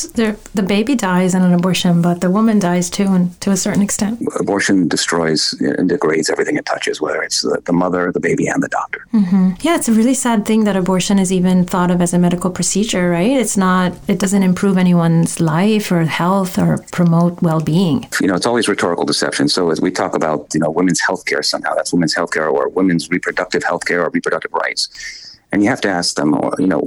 A: the baby dies in an abortion, but the woman dies too, and to a certain extent.
D: Abortion destroys and degrades everything it touches, whether it's the mother, the baby, and the doctor.
A: Mm-hmm. Yeah, it's a really sad thing that abortion is even thought of as a medical procedure, right? It doesn't improve anyone's life or health or promote well-being.
D: It's always rhetorical deception. So as we talk about, women's health care somehow, that's women's health care or women's reproductive health care or reproductive rights. And you have to ask them,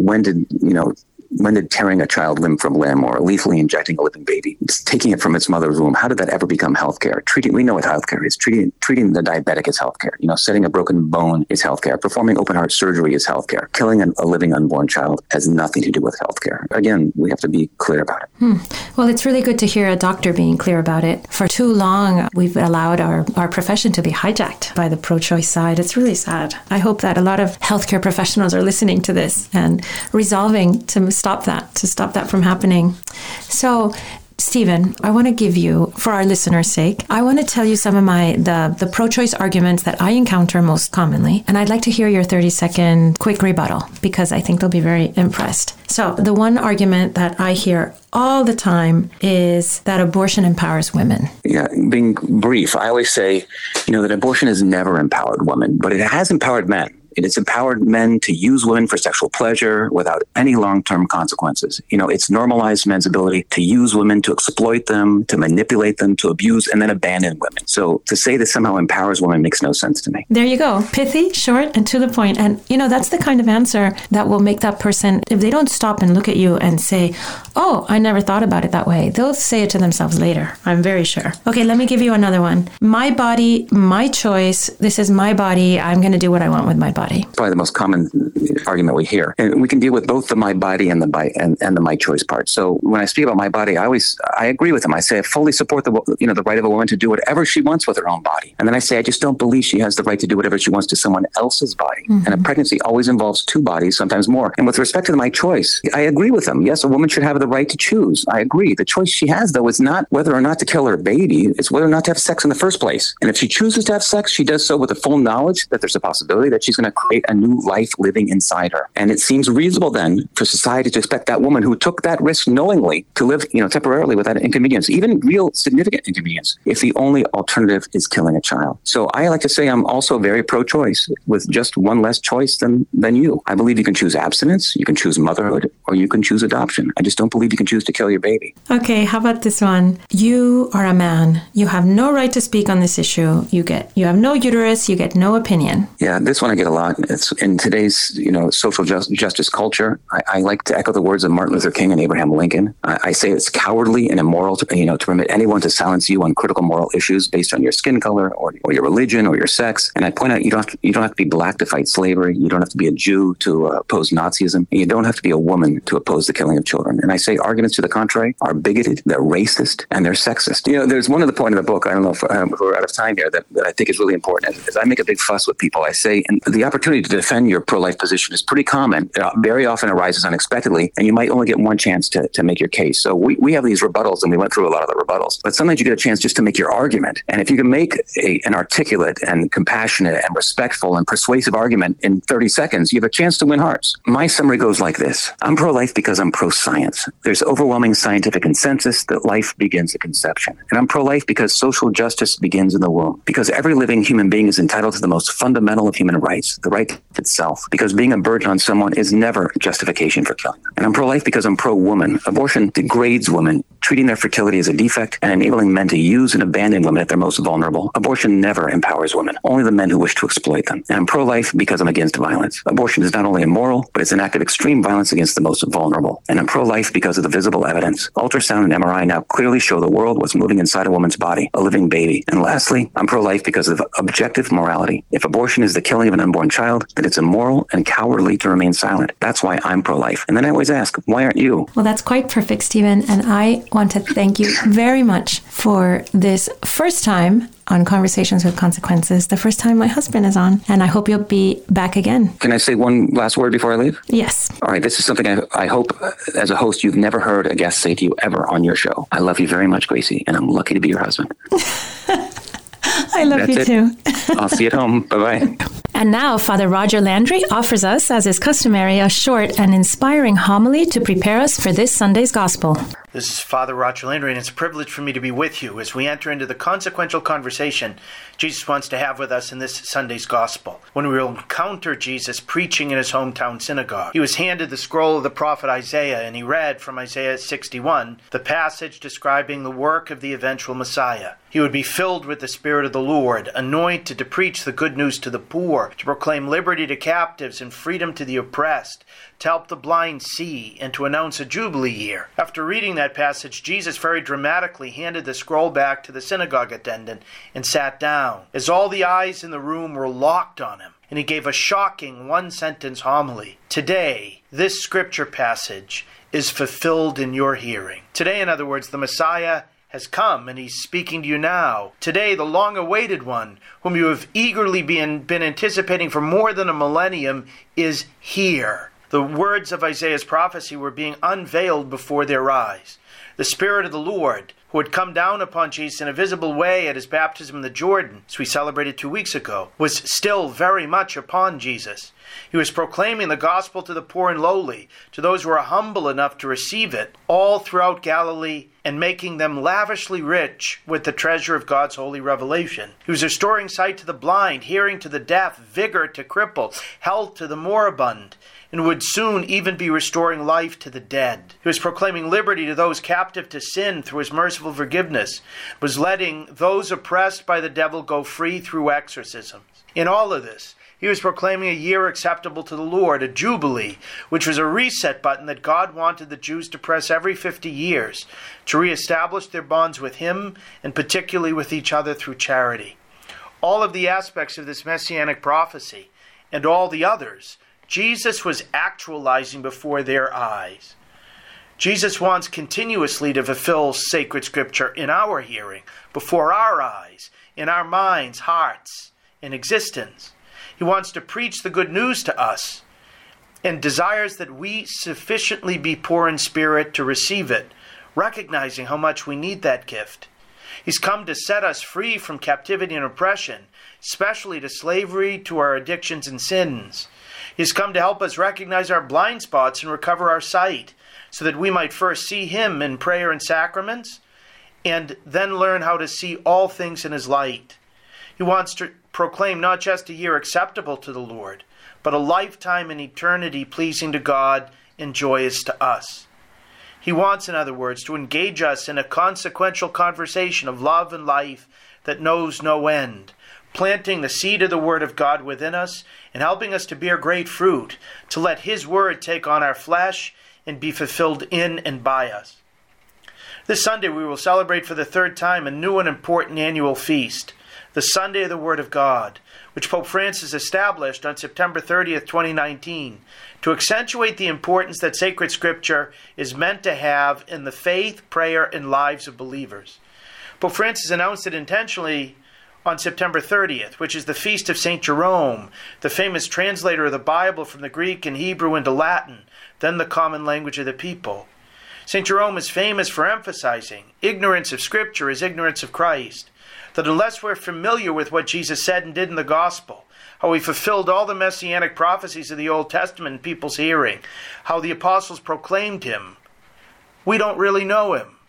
D: when did tearing a child limb from limb or lethally injecting a living baby, taking it from its mother's womb, how did that ever become healthcare? We know what healthcare is. Treating the diabetic is healthcare. Setting a broken bone is healthcare. Performing open heart surgery is healthcare. Killing a living unborn child has nothing to do with healthcare. Again, we have to be clear about it.
A: Well, it's really good to hear a doctor being clear about it. For too long, we've allowed our profession to be hijacked by the pro-choice side. It's really sad. I hope that a lot of healthcare professionals are listening to this and resolving to stop that from happening. So Stephen, I want to give you, for our listeners' sake, I want to tell you some of the pro-choice arguments that I encounter most commonly. And I'd like to hear your 30-second quick rebuttal because I think they'll be very impressed. So the one argument that I hear all the time is that abortion empowers women.
D: Yeah, being brief, I always say, that abortion has never empowered women, but it has empowered men. It has empowered men to use women for sexual pleasure without any long-term consequences. It's normalized men's ability to use women, to exploit them, to manipulate them, to abuse, and then abandon women. So to say that somehow empowers women makes no sense to me.
A: There you go. Pithy, short, and to the point. And, that's the kind of answer that will make that person, if they don't stop and look at you and say, oh, I never thought about it that way, they'll say it to themselves later. I'm very sure. Okay, let me give you another one. My body, my choice. This is my body. I'm going to do what I want with my body.
D: Probably the most common argument we hear. And we can deal with both the my body and the my choice part. So when I speak about my body, I agree with them. I say I fully support the right of a woman to do whatever she wants with her own body. And then I say I just don't believe she has the right to do whatever she wants to someone else's body. Mm-hmm. And a pregnancy always involves two bodies, sometimes more. And with respect to my choice, I agree with them. Yes, a woman should have the right to choose. I agree. The choice she has, though, is not whether or not to kill her baby. It's whether or not to have sex in the first place. And if she chooses to have sex, she does so with the full knowledge that there's a possibility that she's going to create a new life living inside her. And it seems reasonable then for society to expect that woman who took that risk knowingly to live, temporarily without inconvenience, even real significant inconvenience, if the only alternative is killing a child. So I like to say I'm also very pro-choice with just one less choice than you. I believe you can choose abstinence, you can choose motherhood, or you can choose adoption. I just don't believe you can choose to kill your baby.
A: Okay, how about this one? You are a man. You have no right to speak on this issue. You have no uterus. You get no opinion.
D: Yeah, this one I get a lot. It's in today's, social justice culture. I like to echo the words of Martin Luther King and Abraham Lincoln. I say it's cowardly and immoral to permit anyone to silence you on critical moral issues based on your skin color or your religion or your sex. And I point out you don't have to be black to fight slavery. You don't have to be a Jew to oppose Nazism. And you don't have to be a woman to oppose the killing of children. And I say arguments to the contrary are bigoted, they're racist, and they're sexist. There's one other point in the book, I don't know if we're out of time here, that I think is really important. As I make a big fuss with people, I say, and the opportunity to defend your pro-life position is pretty common. It very often arises unexpectedly, and you might only get one chance to make your case. So we have these rebuttals, and we went through a lot of the rebuttals. But sometimes you get a chance just to make your argument. And if you can make an articulate and compassionate and respectful and persuasive argument in 30 seconds, you have a chance to win hearts. My summary goes like this. I'm pro-life because I'm pro-science. There's overwhelming scientific consensus that life begins at conception. And I'm pro-life because social justice begins in the womb. Because every living human being is entitled to the most fundamental of human rights, the right to itself. Because being a burden on someone is never justification for killing. And I'm pro-life because I'm pro-woman. Abortion degrades women, treating their fertility as a defect and enabling men to use and abandon women at their most vulnerable. Abortion never empowers women, only the men who wish to exploit them. And I'm pro-life because I'm against violence. Abortion is not only immoral, but it's an act of extreme violence against the most vulnerable. And I'm pro-life because of the visible evidence. Ultrasound and MRI now clearly show the world what's moving inside a woman's body, a living baby. And lastly, I'm pro-life because of objective morality. If abortion is the killing of an unborn child, then it's immoral and cowardly to remain silent. That's why I'm pro-life. And then I always ask, why aren't you?
A: Well, that's quite perfect, Stephen. And I want to thank you very much for this first time on Conversations with Consequences, the first time my husband is on, and I hope you'll be back again.
D: Can I say one last word before I leave?
A: Yes.
D: All right, this is something I hope as a host you've never heard a guest say to you ever on your show. I love you very much, Gracie, and I'm lucky to be your husband.
A: I love you too.
D: I'll see you at home. Bye-bye.
A: And now, Father Roger Landry offers us, as is customary, a short and inspiring homily to prepare us for this Sunday's Gospel.
E: This is Father Roger Landry, and it's a privilege for me to be with you as we enter into the consequential conversation Jesus wants to have with us in this Sunday's Gospel, when we will encounter Jesus preaching in his hometown synagogue. He was handed the scroll of the prophet Isaiah, and he read from Isaiah 61, the passage describing the work of the eventual Messiah. He would be filled with the Spirit of the Lord, anointed to preach the good news to the poor, to proclaim liberty to captives and freedom to the oppressed, to help the blind see, and to announce a Jubilee year. After reading that passage, Jesus very dramatically handed the scroll back to the synagogue attendant and sat down, as all the eyes in the room were locked on him, and he gave a shocking one-sentence homily. Today, this scripture passage is fulfilled in your hearing. Today, in other words, the Messiah has come, and he's speaking to you now. Today, the long-awaited one, whom you have eagerly been anticipating for more than a millennium, is here. The words of Isaiah's prophecy were being unveiled before their eyes. The Spirit of the Lord, who had come down upon Jesus in a visible way at his baptism in the Jordan, as we celebrated 2 weeks ago, was still very much upon Jesus. He was proclaiming the gospel to the poor and lowly, to those who were humble enough to receive it, all throughout Galilee, and making them lavishly rich with the treasure of God's holy revelation. He was restoring sight to the blind, hearing to the deaf, vigor to cripples, health to the moribund, and would soon even be restoring life to the dead. He was proclaiming liberty to those captive to sin through his merciful forgiveness, was letting those oppressed by the devil go free through exorcisms. In all of this, he was proclaiming a year acceptable to the Lord, a jubilee, which was a reset button that God wanted the Jews to press every 50 years to reestablish their bonds with him and particularly with each other through charity. All of the aspects of this messianic prophecy and all the others, Jesus was actualizing before their eyes. Jesus wants continuously to fulfill sacred scripture in our hearing, before our eyes, in our minds, hearts, and existence. He wants to preach the good news to us and desires that we sufficiently be poor in spirit to receive it, recognizing how much we need that gift. He's come to set us free from captivity and oppression, especially to slavery, to our addictions and sins. He's come to help us recognize our blind spots and recover our sight, so that we might first see him in prayer and sacraments, and then learn how to see all things in his light. He wants to proclaim not just a year acceptable to the Lord, but a lifetime in eternity pleasing to God and joyous to us. He wants, in other words, to engage us in a consequential conversation of love and life that knows no end, planting the seed of the Word of God within us and helping us to bear great fruit, to let his Word take on our flesh and be fulfilled in and by us. This Sunday we will celebrate for the third time a new and important annual feast, the Sunday of the Word of God, which Pope Francis established on September 30th, 2019, to accentuate the importance that sacred scripture is meant to have in the faith, prayer, and lives of believers. Pope Francis announced it intentionally on September 30th, which is the feast of St. Jerome, the famous translator of the Bible from the Greek and Hebrew into Latin, then the common language of the people. St. Jerome is famous for emphasizing ignorance of Scripture is ignorance of Christ, that unless we're familiar with what Jesus said and did in the gospel, how he fulfilled all the messianic prophecies of the Old Testament in people's hearing, how the apostles proclaimed him, we don't really know him.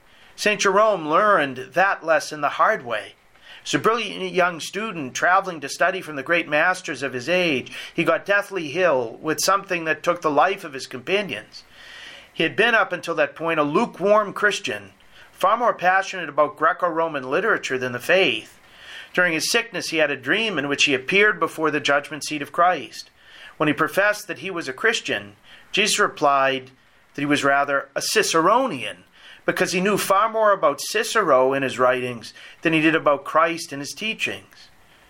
E: St. Jerome learned that lesson the hard way. As a brilliant young student traveling to study from the great masters of his age, he got deathly ill with something that took the life of his companions. He had been up until that point a lukewarm Christian, far more passionate about Greco-Roman literature than the faith. During his sickness, he had a dream in which he appeared before the judgment seat of Christ. When he professed that he was a Christian, Jesus replied that he was rather a Ciceronian, because he knew far more about Cicero in his writings than he did about Christ and his teachings.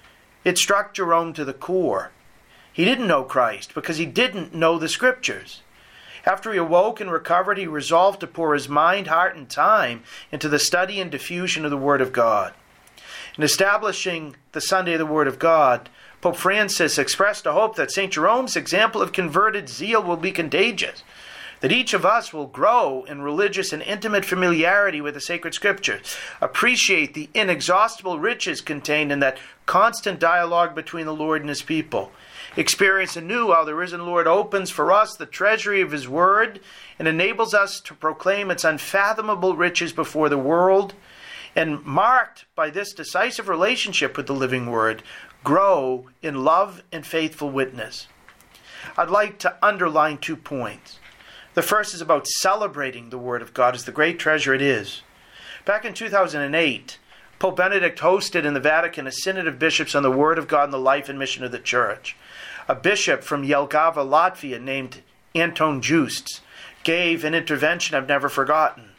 E: It struck Jerome to the core. He didn't know Christ because he didn't know the Scriptures. After he awoke and recovered, he resolved to pour his mind, heart, and time into the study and diffusion of the Word of God. In establishing the Sunday of the Word of God, Pope Francis expressed a hope that St. Jerome's example of converted zeal will be contagious, that each of us will grow in religious and intimate familiarity with the sacred Scriptures, appreciate the inexhaustible riches contained in that constant dialogue between the Lord and his people, experience anew how the risen Lord opens for us the treasury of his word and enables us to proclaim its unfathomable riches before the world, and marked by this decisive relationship with the living word, grow in love and faithful witness. I'd like to underline 2 points. The first is about celebrating the Word of God as the great treasure it is. Back in 2008, Pope Benedict hosted in the Vatican a synod of bishops on the Word of God and the life and mission of the Church. A bishop from Jelgava, Latvia, named Anton Justs, gave an intervention I've never forgotten.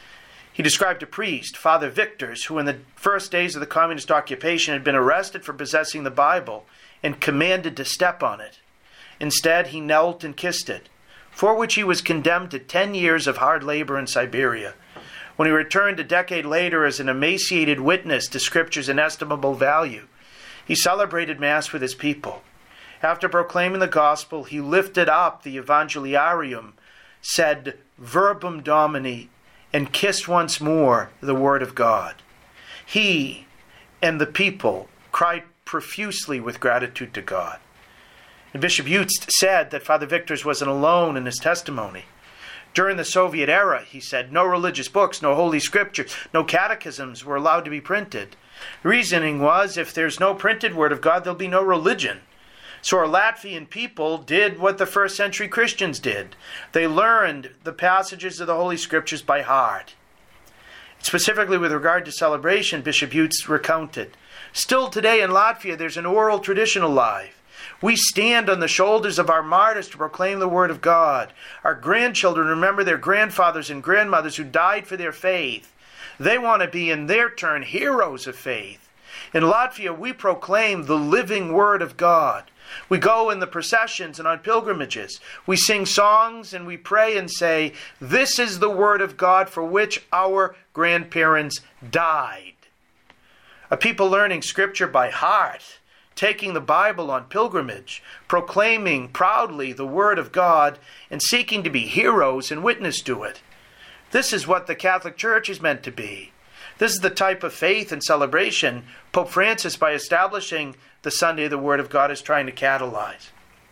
E: He described a priest, Father Victors, who in the first days of the communist occupation had been arrested for possessing the Bible and commanded to step on it. Instead, he knelt and kissed it, for which he was condemned to 10 years of hard labor in Siberia. When he returned a decade later as an emaciated witness to Scripture's inestimable value, he celebrated Mass with his people. After proclaiming the gospel, he lifted up the Evangeliarium, said Verbum Domini, and kissed once more the word of God. He and the people cried profusely with gratitude to God. And Bishop Utst said that Father Victor's wasn't alone in his testimony. During the Soviet era, he said, no religious books, no holy scriptures, no catechisms were allowed to be printed. Reasoning was, if there's no printed word of God, there'll be no religion. So our Latvian people did what the first century Christians did. They learned the passages of the Holy Scriptures by heart. Specifically with regard to celebration, Bishop Utst recounted, still today in Latvia there's an oral tradition alive. We stand on the shoulders of our martyrs to proclaim the word of God. Our grandchildren remember their grandfathers and grandmothers who died for their faith. They want to be, in their turn, heroes of faith. In Latvia, we proclaim the living word of God. We go in the processions and on pilgrimages. We sing songs and we pray and say, this is the word of God for which our grandparents died. A people learning scripture by heart, taking the Bible on pilgrimage, proclaiming proudly the word of God, and seeking to be heroes and witness to it. This is what the Catholic Church is meant to be. This is the type of faith and celebration Pope Francis, by establishing the Sunday of the Word of God, is trying to catalyze.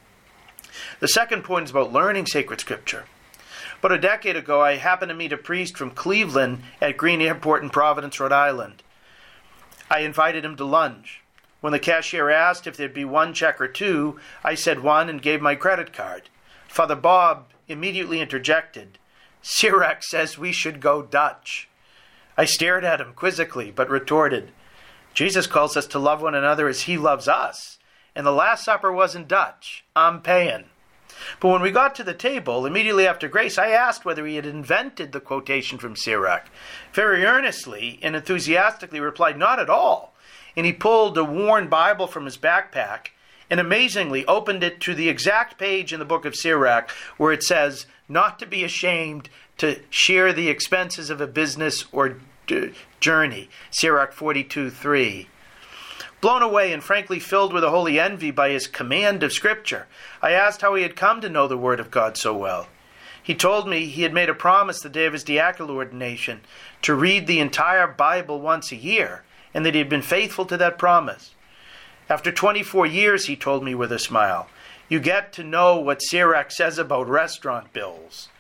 E: The second point is about learning sacred scripture. About a decade ago, I happened to meet a priest from Cleveland at Green Airport in Providence, Rhode Island. I invited him to lunch. When the cashier asked if there'd be one check or two, I said one and gave my credit card. Father Bob immediately interjected, Sirach says we should go Dutch. I stared at him quizzically, but retorted, Jesus calls us to love one another as he loves us, and the Last Supper wasn't Dutch. I'm paying. But when we got to the table, immediately after grace, I asked whether he had invented the quotation from Sirach. Very earnestly and enthusiastically replied, not at all. And he pulled a worn Bible from his backpack and amazingly opened it to the exact page in the book of Sirach where it says, not to be ashamed to share the expenses of a business or journey. Sirach 42:3. Blown away and frankly filled with a holy envy by his command of Scripture, I asked how he had come to know the Word of God so well. He told me he had made a promise the day of his diaconal ordination to read the entire Bible once a year, and that he had been faithful to that promise. After 24 years, he told me with a smile, you get to know what Sirach says about restaurant bills.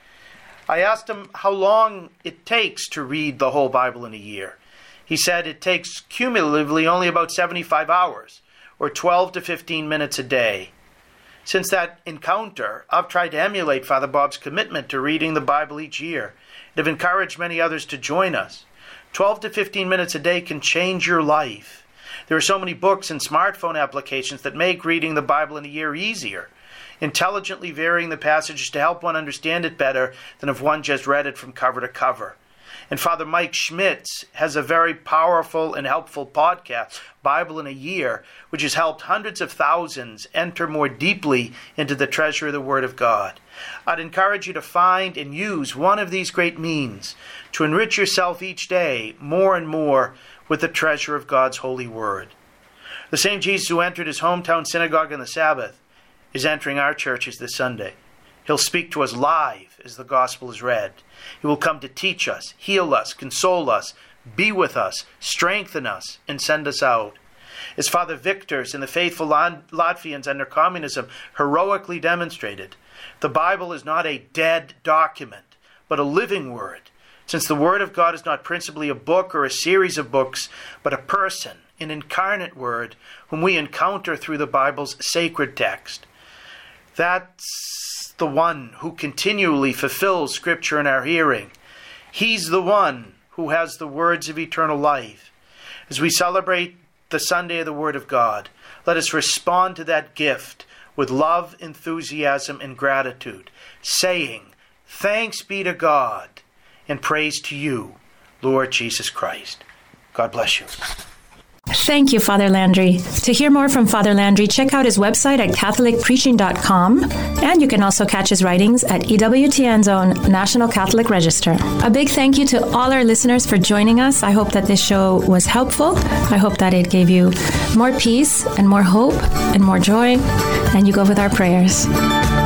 E: I asked him how long it takes to read the whole Bible in a year. He said it takes cumulatively only about 75 hours, or 12 to 15 minutes a day. Since that encounter, I've tried to emulate Father Bob's commitment to reading the Bible each year, and have encouraged many others to join us. 12 to 15 minutes a day can change your life. There are so many books and smartphone applications that make reading the Bible in a year easier, intelligently varying the passages to help one understand it better than if one just read it from cover to cover. And Father Mike Schmitz has a very powerful and helpful podcast, Bible in a Year, which has helped hundreds of thousands enter more deeply into the treasure of the Word of God. I'd encourage you to find and use one of these great means to enrich yourself each day more and more with the treasure of God's holy Word. The same Jesus who entered his hometown synagogue on the Sabbath is entering our churches this Sunday. He'll speak to us live as the gospel is read. He will come to teach us, heal us, console us, be with us, strengthen us, and send us out. As Father Victor's and the faithful Latvians under communism heroically demonstrated, the Bible is not a dead document, but a living word, since the Word of God is not principally a book or a series of books, but a person, an incarnate Word, whom we encounter through the Bible's sacred text. That's the one who continually fulfills Scripture in our hearing. He's the one who has the words of eternal life. As we celebrate the Sunday of the Word of God, let us respond to that gift with love, enthusiasm, and gratitude, saying, thanks be to God, and praise to you, Lord Jesus Christ. God bless you.
A: Thank you, Father Landry. To hear more from Father Landry, check out his website at catholicpreaching.com, and you can also catch his writings at EWTN's own National Catholic Register. A big thank you to all our listeners for joining us. I hope that this show was helpful. I hope that it gave you more peace and more hope and more joy, and you go with our prayers.